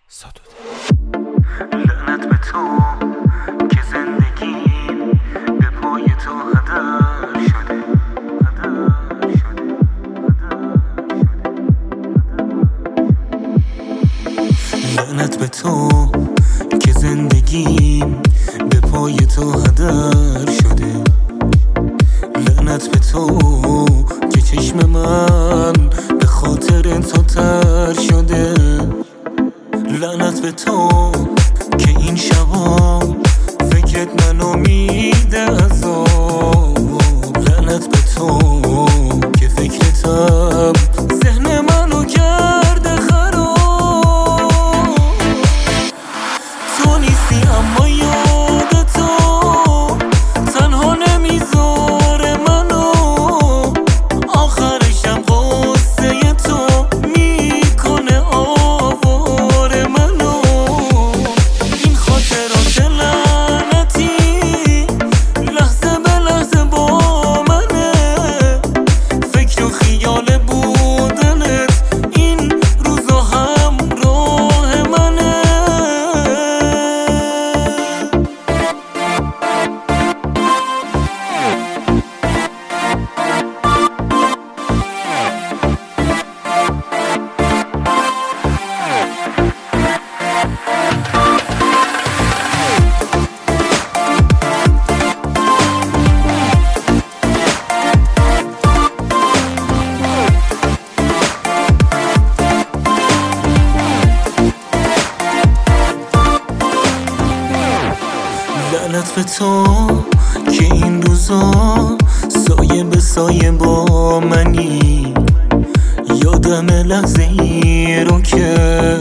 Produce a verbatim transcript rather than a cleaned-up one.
لعنت به تو که زندگیم به پای تو هدر شده هدر شده لعنت به تو که زندگیم به پای تو هدر شده لعنت به تو که چشم من به خاطر تو تر شده لعنت به تو که این شبا فکرت منو میده عذاب لعنت به تو که فکرتم ذهن منو کرده خراب تو نیستی اما یاد تو تنها نمیذاره منو آخرشم قصه تو میکنه آواره منو این خاطرات لعنتی لحظه به لحظه با منه فکر و خیال بودنت این روزا همراه منه لعنت به تو که این روزا سایه به سایه با منی یادم لحظه ای رو که